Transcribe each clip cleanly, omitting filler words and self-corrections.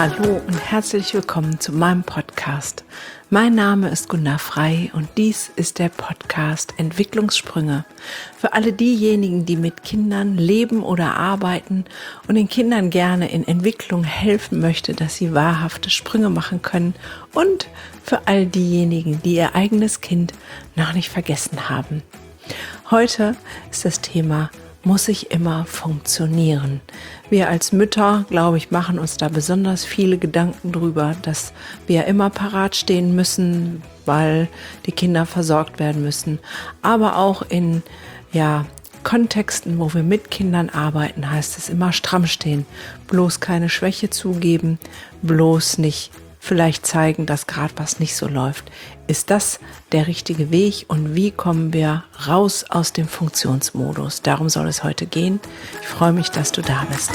Hallo und herzlich willkommen zu meinem Podcast. Mein Name ist Gunda Frei und dies ist der Podcast Entwicklungssprünge. Für alle diejenigen, die mit Kindern leben oder arbeiten und den Kindern gerne in Entwicklung helfen möchte, dass sie wahrhafte Sprünge machen können, und für all diejenigen, die ihr eigenes Kind noch nicht vergessen haben. Heute ist das Thema: Muss ich immer funktionieren? Wir als Mütter, glaube ich, machen uns da besonders viele Gedanken drüber, dass wir immer parat stehen müssen, weil die Kinder versorgt werden müssen. Aber auch in Kontexten, wo wir mit Kindern arbeiten, heißt es immer stramm stehen. Bloß keine Schwäche zugeben, bloß nicht vielleicht zeigen, dass gerade was nicht so läuft. Ist das der richtige Weg und wie kommen wir raus aus dem Funktionsmodus? Darum soll es heute gehen. Ich freue mich, dass du da bist.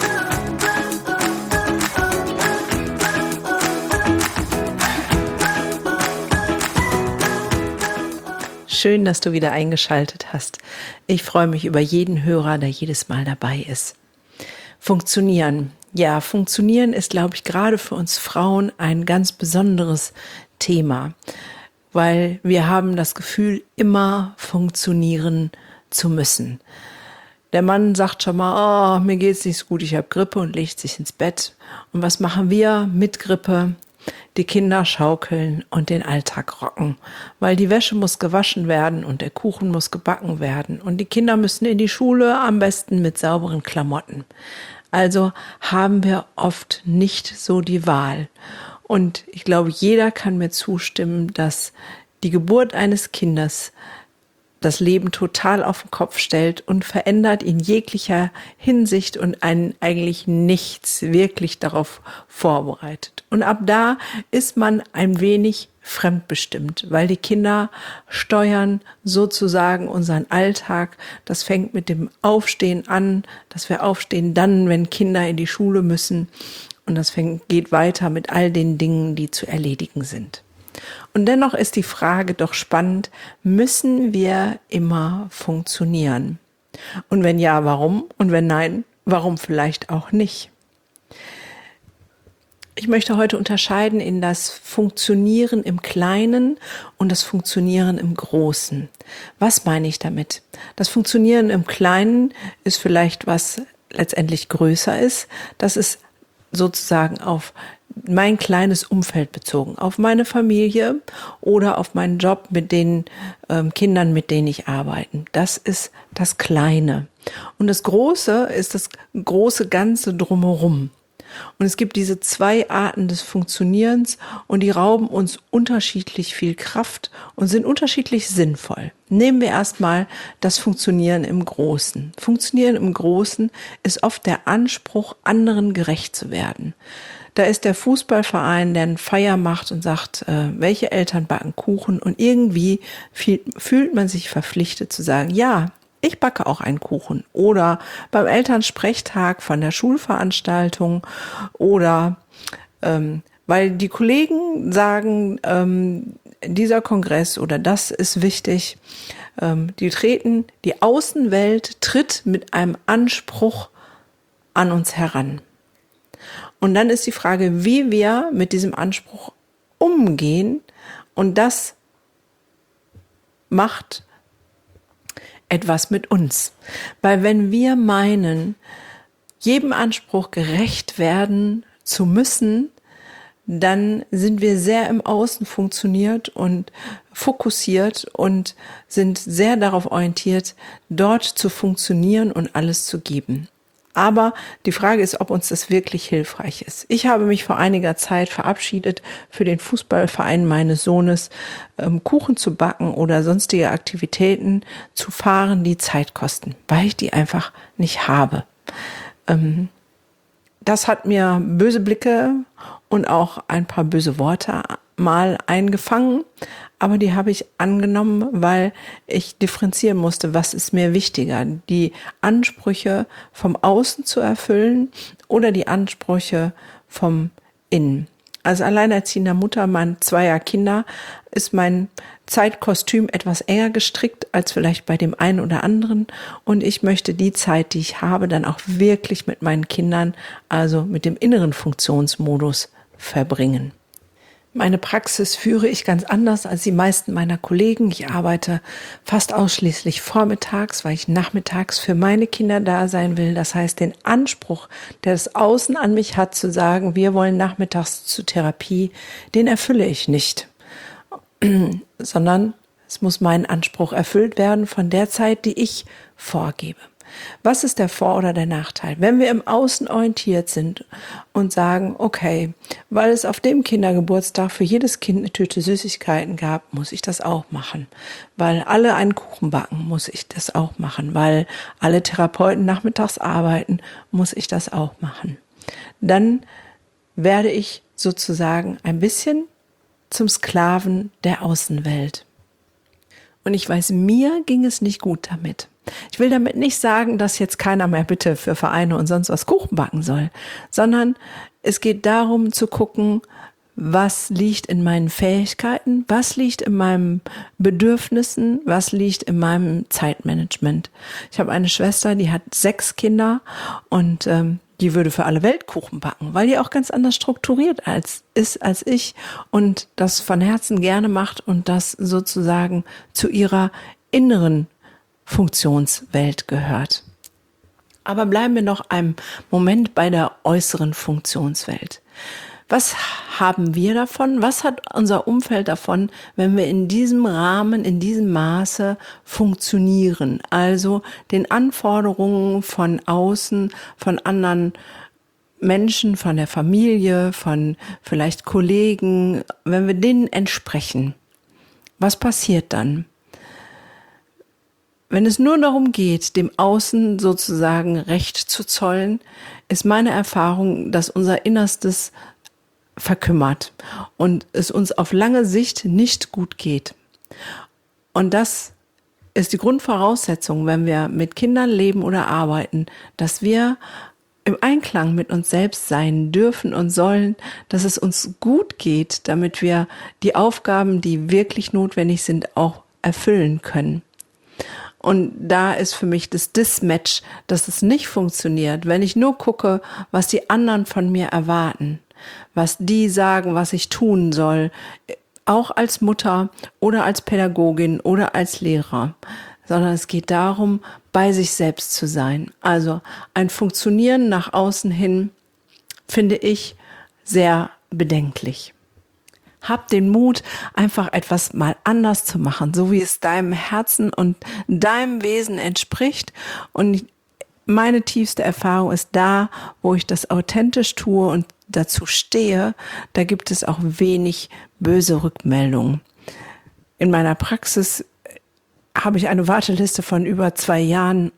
Schön, dass du wieder eingeschaltet hast. Ich freue mich über jeden Hörer, der jedes Mal dabei ist. Funktionieren. Ja, funktionieren ist, glaube ich, gerade für uns Frauen ein ganz besonderes Thema, weil wir haben das Gefühl, immer funktionieren zu müssen. Der Mann sagt schon mal, mir geht's nicht so gut, ich habe Grippe, und legt sich ins Bett. Und was machen wir mit Grippe? Die Kinder schaukeln und den Alltag rocken, weil die Wäsche muss gewaschen werden und der Kuchen muss gebacken werden und die Kinder müssen in die Schule, am besten mit sauberen Klamotten. Also haben wir oft nicht so die Wahl. Und ich glaube, jeder kann mir zustimmen, dass die Geburt eines Kindes das Leben total auf den Kopf stellt und verändert in jeglicher Hinsicht und einen eigentlich nichts wirklich darauf vorbereitet. Und ab da ist man ein wenig fremdbestimmt, weil die Kinder steuern sozusagen unseren Alltag. Das fängt mit dem Aufstehen an, dass wir aufstehen dann, wenn Kinder in die Schule müssen. Und das geht weiter mit all den Dingen, die zu erledigen sind. Und dennoch ist die Frage doch spannend: Müssen wir immer funktionieren? Und wenn ja, warum? Und wenn nein, warum vielleicht auch nicht? Ich möchte heute unterscheiden in das Funktionieren im Kleinen und das Funktionieren im Großen. Was meine ich damit? Das Funktionieren im Kleinen ist vielleicht, was letztendlich größer ist. Das ist sozusagen auf mein kleines Umfeld bezogen, auf meine Familie oder auf meinen Job mit den Kindern, mit denen ich arbeite. Das ist das Kleine. Und das Große ist das große Ganze drumherum. Und es gibt diese zwei Arten des Funktionierens und die rauben uns unterschiedlich viel Kraft und sind unterschiedlich sinnvoll. Nehmen wir erstmal das Funktionieren im Großen. Funktionieren im Großen ist oft der Anspruch, anderen gerecht zu werden. Da ist der Fußballverein, der eine Feier macht und sagt, welche Eltern backen Kuchen, und irgendwie fühlt man sich verpflichtet zu sagen, ja, ich backe auch einen Kuchen. Oder beim Elternsprechtag von der Schulveranstaltung oder weil die Kollegen sagen, dieser Kongress oder das ist wichtig. Die Außenwelt tritt mit einem Anspruch an uns heran. Und dann ist die Frage, wie wir mit diesem Anspruch umgehen, und das macht etwas mit uns. Weil wenn wir meinen, jedem Anspruch gerecht werden zu müssen, dann sind wir sehr im Außen funktioniert und fokussiert und sind sehr darauf orientiert, dort zu funktionieren und alles zu geben. Aber die Frage ist, ob uns das wirklich hilfreich ist. Ich habe mich vor einiger Zeit verabschiedet, für den Fußballverein meines Sohnes Kuchen zu backen oder sonstige Aktivitäten zu fahren, die Zeit kosten, weil ich die einfach nicht habe. Das hat mir böse Blicke und auch ein paar böse Worte mal eingefangen, aber die habe ich angenommen, weil ich differenzieren musste, was ist mir wichtiger, die Ansprüche vom Außen zu erfüllen oder die Ansprüche vom Innen. Als alleinerziehender Mutter zweier Kinder ist mein Zeitkostüm etwas enger gestrickt als vielleicht bei dem einen oder anderen. Und ich möchte die Zeit, die ich habe, dann auch wirklich mit meinen Kindern, also mit dem inneren Funktionsmodus verbringen. Meine Praxis führe ich ganz anders als die meisten meiner Kollegen. Ich arbeite fast ausschließlich vormittags, weil ich nachmittags für meine Kinder da sein will. Das heißt, den Anspruch, der das Außen an mich hat, zu sagen, wir wollen nachmittags zur Therapie, den erfülle ich nicht. Sondern es muss mein Anspruch erfüllt werden von der Zeit, die ich vorgebe. Was ist der Vor- oder der Nachteil? Wenn wir im Außen orientiert sind und sagen, okay, weil es auf dem Kindergeburtstag für jedes Kind eine Tüte Süßigkeiten gab, muss ich das auch machen. Weil alle einen Kuchen backen, muss ich das auch machen. Weil alle Therapeuten nachmittags arbeiten, muss ich das auch machen. Dann werde ich sozusagen ein bisschen zum Sklaven der Außenwelt. Und ich weiß, mir ging es nicht gut damit. Ich will damit nicht sagen, dass jetzt keiner mehr bitte für Vereine und sonst was Kuchen backen soll, sondern es geht darum zu gucken, was liegt in meinen Fähigkeiten, was liegt in meinen Bedürfnissen, was liegt in meinem Zeitmanagement. Ich habe eine Schwester, die hat 6 Kinder und die würde für alle Welt Kuchen backen, weil die auch ganz anders strukturiert ist als ich und das von Herzen gerne macht und das sozusagen zu ihrer inneren Funktionswelt gehört. Aber bleiben wir noch einen Moment bei der äußeren Funktionswelt. Was haben wir davon? Was hat unser Umfeld davon, wenn wir in diesem Rahmen, in diesem Maße funktionieren? Also den Anforderungen von außen, von anderen Menschen, von der Familie, von vielleicht Kollegen, wenn wir denen entsprechen. Was passiert dann? Wenn es nur darum geht, dem Außen sozusagen Recht zu zollen, ist meine Erfahrung, dass unser Innerstes verkümmert und es uns auf lange Sicht nicht gut geht. Und das ist die Grundvoraussetzung, wenn wir mit Kindern leben oder arbeiten, dass wir im Einklang mit uns selbst sein dürfen und sollen, dass es uns gut geht, damit wir die Aufgaben, die wirklich notwendig sind, auch erfüllen können. Und da ist für mich das Dismatch, dass es nicht funktioniert, wenn ich nur gucke, was die anderen von mir erwarten, was die sagen, was ich tun soll, auch als Mutter oder als Pädagogin oder als Lehrer, sondern es geht darum, bei sich selbst zu sein. Also ein Funktionieren nach außen hin finde ich sehr bedenklich. Hab den Mut, einfach etwas mal anders zu machen, so wie es deinem Herzen und deinem Wesen entspricht. Und meine tiefste Erfahrung ist da, wo ich das authentisch tue und dazu stehe, da gibt es auch wenig böse Rückmeldungen. In meiner Praxis habe ich eine Warteliste von über 2 Jahren,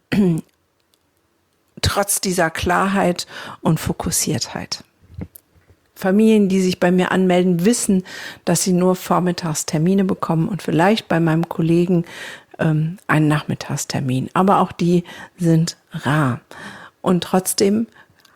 trotz dieser Klarheit und Fokussiertheit. Familien, die sich bei mir anmelden, wissen, dass sie nur vormittags Termine bekommen und vielleicht bei meinem Kollegen einen Nachmittagstermin. Aber auch die sind rar. Und trotzdem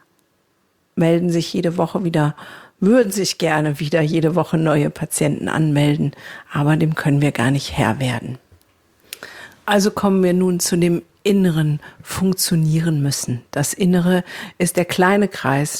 melden sich jede Woche wieder, würden sich gerne wieder jede Woche neue Patienten anmelden. Aber dem können wir gar nicht Herr werden. Also kommen wir nun zu dem inneren Funktionieren müssen. Das Innere ist der kleine Kreis,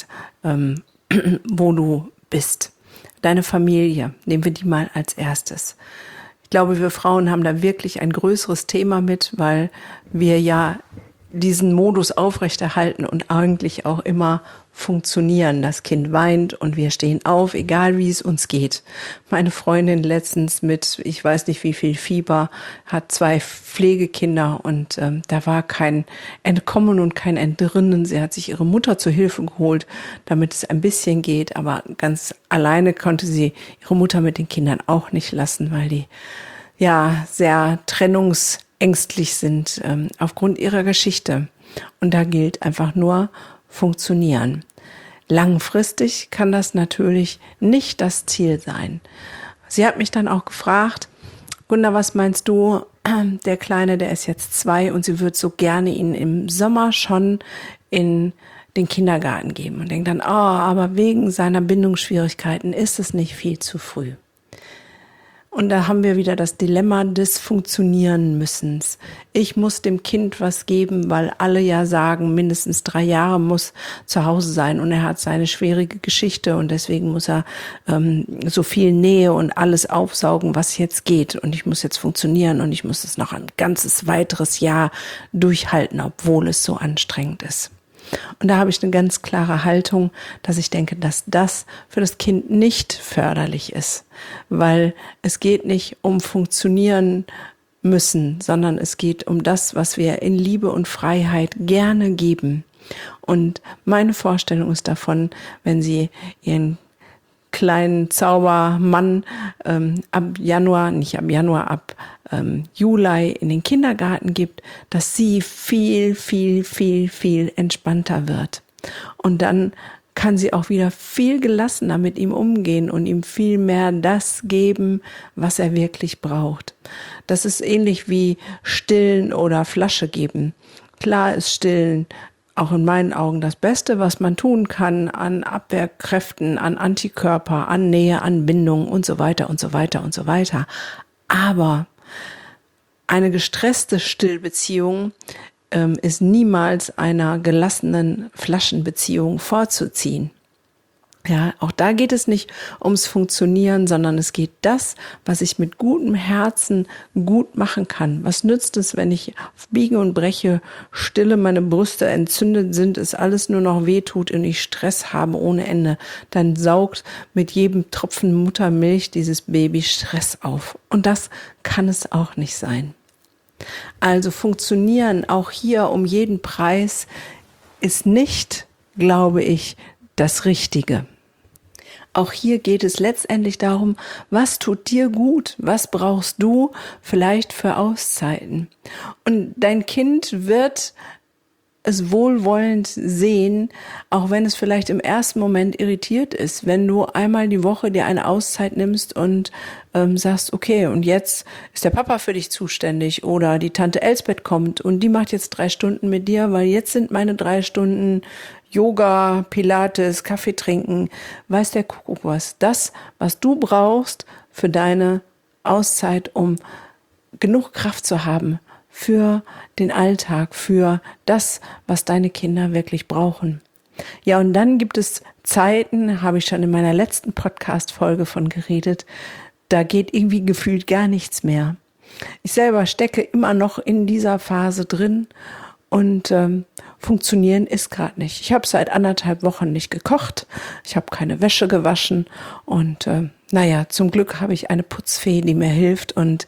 wo du bist. Deine Familie, nehmen wir die mal als erstes. Ich glaube, wir Frauen haben da wirklich ein größeres Thema mit, weil wir ja diesen Modus aufrechterhalten und eigentlich auch immer funktionieren. Das Kind weint und wir stehen auf, egal wie es uns geht. Meine Freundin letztens mit, ich weiß nicht wie viel Fieber, hat 2 Pflegekinder und da war kein Entkommen und kein Entrinnen. Sie hat sich ihre Mutter zu Hilfe geholt, damit es ein bisschen geht, aber ganz alleine konnte sie ihre Mutter mit den Kindern auch nicht lassen, weil die ja sehr trennungsängstlich sind aufgrund ihrer Geschichte. Und da gilt einfach nur funktionieren. Langfristig kann das natürlich nicht das Ziel sein. Sie hat mich dann auch gefragt, Gunda, was meinst du? Der Kleine, der ist jetzt 2 und sie wird so gerne ihn im Sommer schon in den Kindergarten geben und denkt dann, aber wegen seiner Bindungsschwierigkeiten ist es nicht viel zu früh. Und da haben wir wieder das Dilemma des Funktionieren-Müssens. Ich muss dem Kind was geben, weil alle ja sagen, mindestens 3 Jahre muss zu Hause sein und er hat seine schwierige Geschichte und deswegen muss er so viel Nähe und alles aufsaugen, was jetzt geht. Und ich muss jetzt funktionieren und ich muss es noch ein ganzes weiteres Jahr durchhalten, obwohl es so anstrengend ist. Und da habe ich eine ganz klare Haltung, dass ich denke, dass das für das Kind nicht förderlich ist, weil es geht nicht um funktionieren müssen, sondern es geht um das, was wir in Liebe und Freiheit gerne geben. Und meine Vorstellung ist davon, wenn Sie Ihren kleinen Zaubermann ab Juli in den Kindergarten gibt, dass sie viel, viel, viel, viel entspannter wird. Und dann kann sie auch wieder viel gelassener mit ihm umgehen und ihm viel mehr das geben, was er wirklich braucht. Das ist ähnlich wie Stillen oder Flasche geben. Klar ist Stillen auch in meinen Augen das Beste, was man tun kann an Abwehrkräften, an Antikörper, an Nähe, an Bindung und so weiter und so weiter und so weiter. Aber eine gestresste Stillbeziehung ist niemals einer gelassenen Flaschenbeziehung vorzuziehen. Ja, auch da geht es nicht ums Funktionieren, sondern es geht das, was ich mit gutem Herzen gut machen kann. Was nützt es, wenn ich auf Biege und Breche stille, meine Brüste entzündet sind, es alles nur noch wehtut und ich Stress habe ohne Ende? Dann saugt mit jedem Tropfen Muttermilch dieses Baby Stress auf. Und das kann es auch nicht sein. Also funktionieren auch hier um jeden Preis ist nicht, glaube ich, das Richtige. Auch hier geht es letztendlich darum, was tut dir gut, was brauchst du vielleicht für Auszeiten. Und dein Kind wird es wohlwollend sehen, auch wenn es vielleicht im ersten Moment irritiert ist, wenn du einmal die Woche dir eine Auszeit nimmst und sagst, okay, und jetzt ist der Papa für dich zuständig oder die Tante Elsbeth kommt und die macht jetzt 3 Stunden mit dir, weil jetzt sind meine 3 Stunden Yoga, Pilates, Kaffee trinken, weiß der Kuckuck was. Das, was du brauchst für deine Auszeit, um genug Kraft zu haben für den Alltag, für das, was deine Kinder wirklich brauchen. Ja, und dann gibt es Zeiten, habe ich schon in meiner letzten Podcast-Folge von geredet, da geht irgendwie gefühlt gar nichts mehr. Ich selber stecke immer noch in dieser Phase drin und funktionieren ist gerade nicht. Ich habe seit 1,5 Wochen nicht gekocht, ich habe keine Wäsche gewaschen und zum Glück habe ich eine Putzfee, die mir hilft und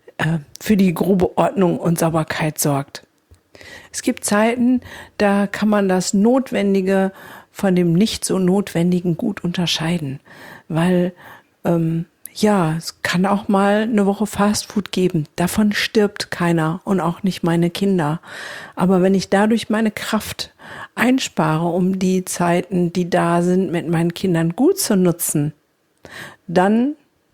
für die grobe Ordnung und Sauberkeit sorgt. Es gibt Zeiten, da kann man das Notwendige von dem nicht so Notwendigen gut unterscheiden, weil es kann auch mal eine Woche Fastfood geben. Davon stirbt keiner und auch nicht meine Kinder. Aber wenn ich dadurch meine Kraft einspare, um die Zeiten, die da sind, mit meinen Kindern gut zu nutzen, dann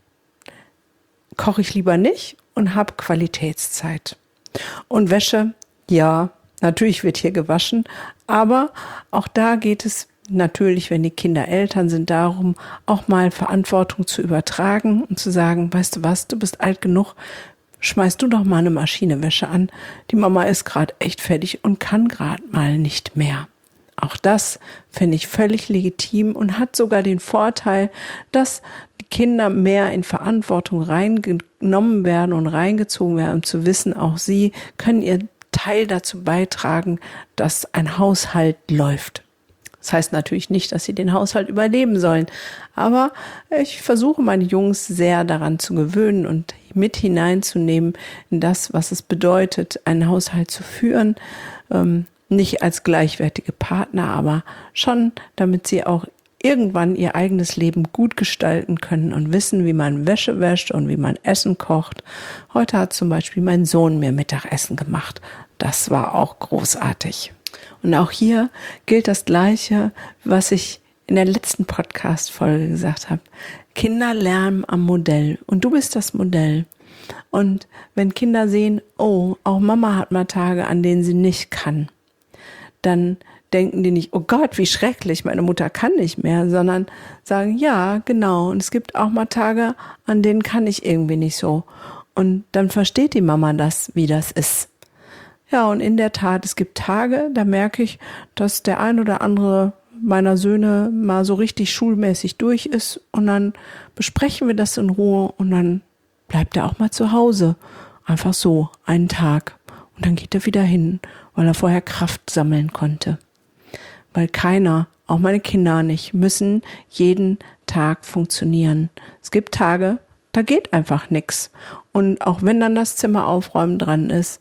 koche ich lieber nicht und habe Qualitätszeit. Und Wäsche, ja, natürlich wird hier gewaschen, aber auch da geht es natürlich, wenn die Kinder Eltern sind, darum, auch mal Verantwortung zu übertragen und zu sagen, weißt du was, du bist alt genug, schmeißt du doch mal eine Maschine Wäsche an. Die Mama ist gerade echt fertig und kann gerade mal nicht mehr. Auch das finde ich völlig legitim und hat sogar den Vorteil, dass die Kinder mehr in Verantwortung reingenommen werden und reingezogen werden, um zu wissen, auch sie können ihr Teil dazu beitragen, dass ein Haushalt läuft. Das heißt natürlich nicht, dass sie den Haushalt überleben sollen, aber ich versuche meine Jungs sehr daran zu gewöhnen und mit hineinzunehmen in das, was es bedeutet, einen Haushalt zu führen, nicht als gleichwertige Partner, aber schon, damit sie auch irgendwann ihr eigenes Leben gut gestalten können und wissen, wie man Wäsche wäscht und wie man Essen kocht. Heute hat zum Beispiel mein Sohn mir Mittagessen gemacht. Das war auch großartig. Und auch hier gilt das Gleiche, was ich in der letzten Podcast-Folge gesagt habe. Kinder lernen am Modell und du bist das Modell. Und wenn Kinder sehen, oh, auch Mama hat mal Tage, an denen sie nicht kann, dann denken die nicht, oh Gott, wie schrecklich, meine Mutter kann nicht mehr, sondern sagen, ja, genau. Und es gibt auch mal Tage, an denen kann ich irgendwie nicht so. Und dann versteht die Mama das, wie das ist. Ja, und in der Tat, es gibt Tage, da merke ich, dass der ein oder andere meiner Söhne mal so richtig schulmäßig durch ist und dann besprechen wir das in Ruhe und dann bleibt er auch mal zu Hause. Einfach so, einen Tag. Und dann geht er wieder hin, weil er vorher Kraft sammeln konnte. Weil keiner, auch meine Kinder nicht, müssen jeden Tag funktionieren. Es gibt Tage, da geht einfach nichts. Und auch wenn dann das Zimmer aufräumen dran ist,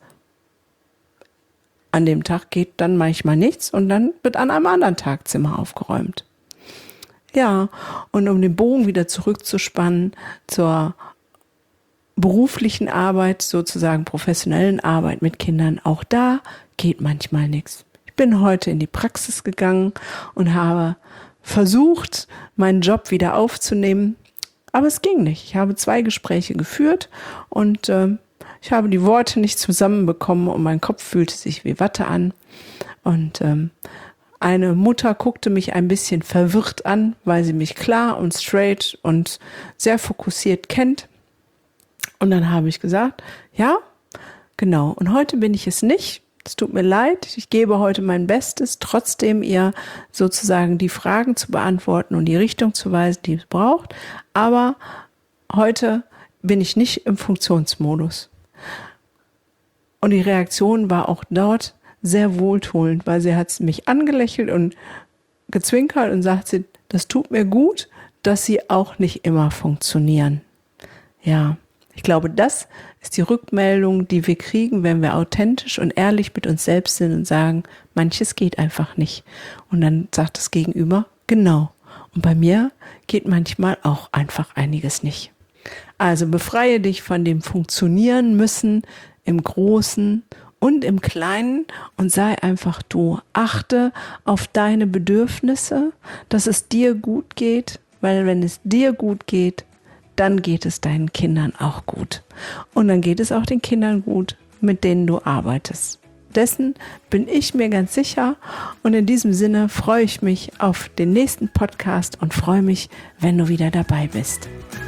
an dem Tag geht dann manchmal nichts und dann wird an einem anderen Tag Zimmer aufgeräumt. Ja, und um den Bogen wieder zurückzuspannen zur beruflichen Arbeit, sozusagen professionellen Arbeit mit Kindern, auch da geht manchmal nichts. Ich bin heute in die Praxis gegangen und habe versucht, meinen Job wieder aufzunehmen, aber es ging nicht. Ich habe 2 Gespräche geführt und ich habe die Worte nicht zusammenbekommen und mein Kopf fühlte sich wie Watte an. Und eine Mutter guckte mich ein bisschen verwirrt an, weil sie mich klar und straight und sehr fokussiert kennt. Und dann habe ich gesagt, ja, genau. Und heute bin ich es nicht. Es tut mir leid. Ich gebe heute mein Bestes, trotzdem ihr sozusagen die Fragen zu beantworten und die Richtung zu weisen, die es braucht. Aber heute bin ich nicht im Funktionsmodus. Und die Reaktion war auch dort sehr wohltuend, weil sie hat mich angelächelt und gezwinkert und sagte, das tut mir gut, dass sie auch nicht immer funktionieren. Ja, ich glaube, das ist die Rückmeldung, die wir kriegen, wenn wir authentisch und ehrlich mit uns selbst sind und sagen, manches geht einfach nicht. Und dann sagt das Gegenüber, genau. Und bei mir geht manchmal auch einfach einiges nicht. Also befreie dich von dem Funktionieren müssen im Großen und im Kleinen und sei einfach du. Achte auf deine Bedürfnisse, dass es dir gut geht, weil wenn es dir gut geht, dann geht es deinen Kindern auch gut. Und dann geht es auch den Kindern gut, mit denen du arbeitest. Dessen bin ich mir ganz sicher und in diesem Sinne freue ich mich auf den nächsten Podcast und freue mich, wenn du wieder dabei bist.